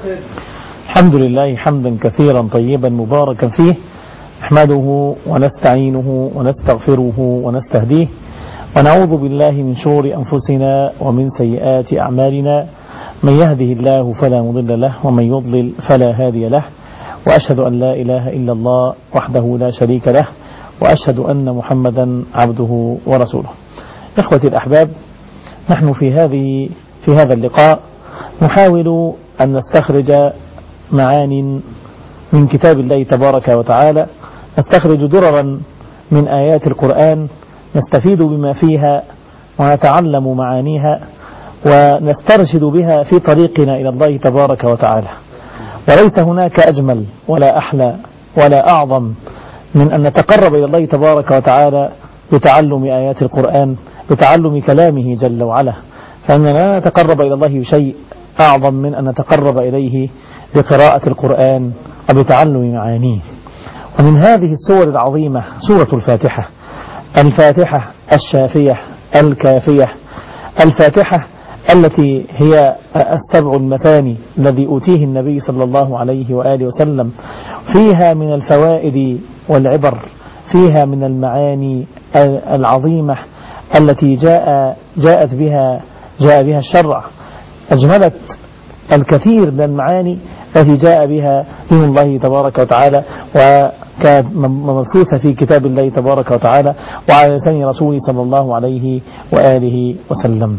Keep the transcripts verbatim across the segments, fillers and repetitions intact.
الحمد لله حمدا كثيرا طيبا مباركا فيه، نحمده ونستعينه ونستغفره ونستهديه، ونعوذ بالله من شرور أنفسنا ومن سيئات أعمالنا، من يهده الله فلا مضل له ومن يضلل فلا هادي له، وأشهد أن لا إله إلا الله وحده لا شريك له، وأشهد أن محمدا عبده ورسوله. إخوتي الأحباب، نحن في هذه في هذا اللقاء نحاول أن نستخرج معان من كتاب الله تبارك وتعالى، نستخرج دررا من آيات القرآن، نستفيد بما فيها ونتعلم معانيها ونسترشد بها في طريقنا إلى الله تبارك وتعالى. وليس هناك أجمل ولا أحلى ولا أعظم من أن نتقرب إلى الله تبارك وتعالى بتعلم آيات القرآن، بتعلم كلامه جل وعلا، فإننا لا نتقرب إلى الله بشيء أعظم من أن نتقرب إليه بقراءة القرآن وبتعلم معانيه. ومن هذه السور العظيمة سورة الفاتحة، الفاتحة الشافية الكافية، الفاتحة التي هي السبع المثاني الذي أوتيه النبي صلى الله عليه وآله وسلم، فيها من الفوائد والعبر، فيها من المعاني العظيمة التي جاء جاءت بها جاء بها الشرع، أجملت الكثير من المعاني التي جاء بها دين الله تبارك وتعالى، وكانت مبثوثة في كتاب الله تبارك وتعالى وعلى لسان رسوله صلى الله عليه وآله وسلم.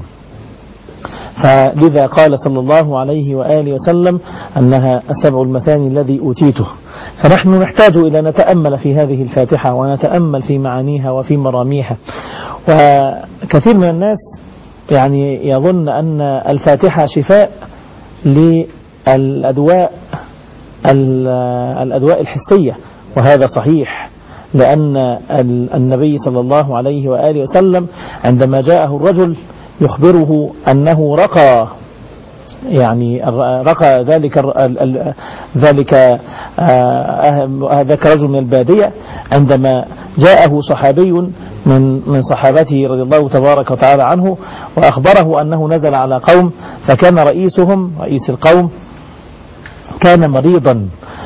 فلذا قال صلى الله عليه وآله وسلم أنها السبع المثاني الذي أوتيته. فنحن نحتاج إلى نتأمل في هذه الفاتحة ونتأمل في معانيها وفي مراميها. وكثير من الناس يعني يظن أن الفاتحة شفاء للأدواء الأدواء الحسية، وهذا صحيح، لأن النبي صلى الله عليه وآله وسلم عندما جاءه الرجل يخبره أنه رقى يعني رقى ذلك ذلك ذاك رجل من البادية، عندما جاءه صحابي من من صحابته رضي الله تبارك وتعالى عنه وأخبره أنه نزل على قوم، فكان رئيسهم رئيس القوم كان مريضا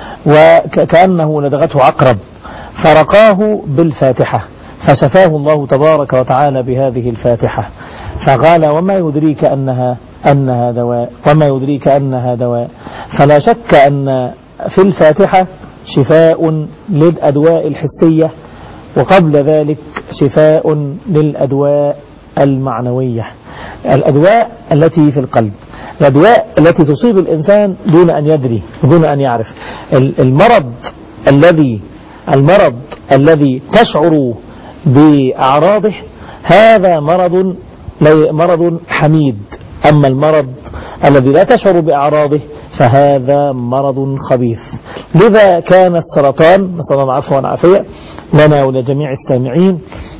وكأنه لدغته عقرب، فرقاه بالفاتحة فشفاه الله تبارك وتعالى بهذه الفاتحة. فقال: وما يدريك أنها أنها دواء وما يدريك أنها دواء. فلا شك أن في الفاتحة شفاء للأدواء الحسية، وقبل ذلك شفاء للأدواء المعنوية، الأدواء التي في القلب، الأدواء التي تصيب الإنسان دون أن يدري ودون أن يعرف. المرض الذي المرض الذي تشعر بأعراضه هذا مرض مرض حميد، أما المرض الذي لا تشعر بأعراضه فهذا مرض خبيث. لذا كان السرطان، نسأل الله العفو والعافية لنا ولجميع السامعين،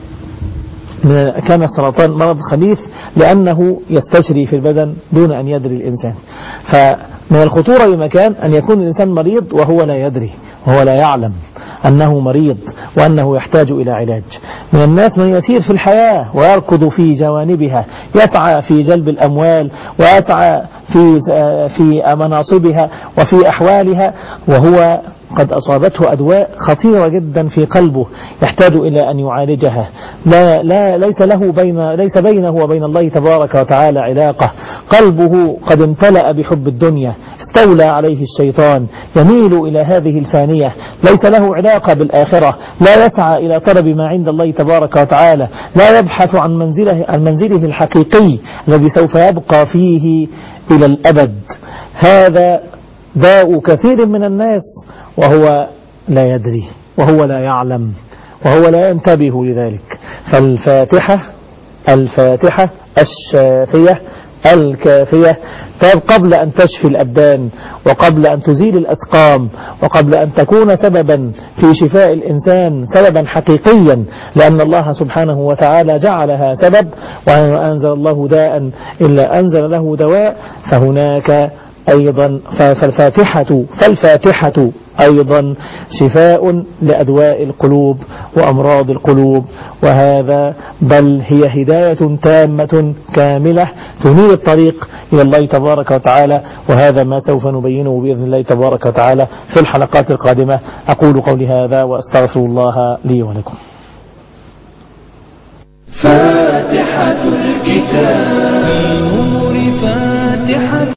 كان السرطان مرض خبيث لأنه يستشري في البدن دون أن يدري الإنسان. فمن الخطورة بمكان أن يكون الإنسان مريض وهو لا يدري، وهو لا يعلم أنه مريض وأنه يحتاج إلى علاج. من الناس من يسير في الحياة ويركض في جوانبها، يسعى في جلب الأموال ويسعى في في مناصبها وفي أحوالها، وهو قد أصابته أدواء خطيرة جدا في قلبه يحتاج إلى أن يعالجها. لا لا ليس له بين ليس بينه وبين الله تبارك وتعالى علاقة، قلبه قد امتلأ بحب الدنيا، استولى عليه الشيطان، يميل إلى هذه الفانية، ليس له علاقة بالآخرة، لا يسعى إلى طلب ما عند الله تبارك وتعالى، لا يبحث عن منزله عن منزله الحقيقي الذي سوف يبقى فيه إلى الأبد. هذا داء كثير من الناس، وهو لا يدري وهو لا يعلم وهو لا ينتبه لذلك. فالفاتحة الفاتحة الشافية الكافية قبل أن تشفي الأبدان، وقبل أن تزيل الأسقام، وقبل أن تكون سببا في شفاء الإنسان، سببا حقيقيا، لأن الله سبحانه وتعالى جعلها سبب، وأنزل الله داء إلا أنزل له دواء. فهناك أيضا فالفاتحة فالفاتحة أيضا شفاء لأدواء القلوب وأمراض القلوب، وهذا بل هي هداية تامة كاملة تنير الطريق إلى الله تبارك وتعالى، وهذا ما سوف نبينه بإذن الله تبارك وتعالى في الحلقات القادمة. أقول قولي هذا وأستغفر الله لي ولكم. فاتحة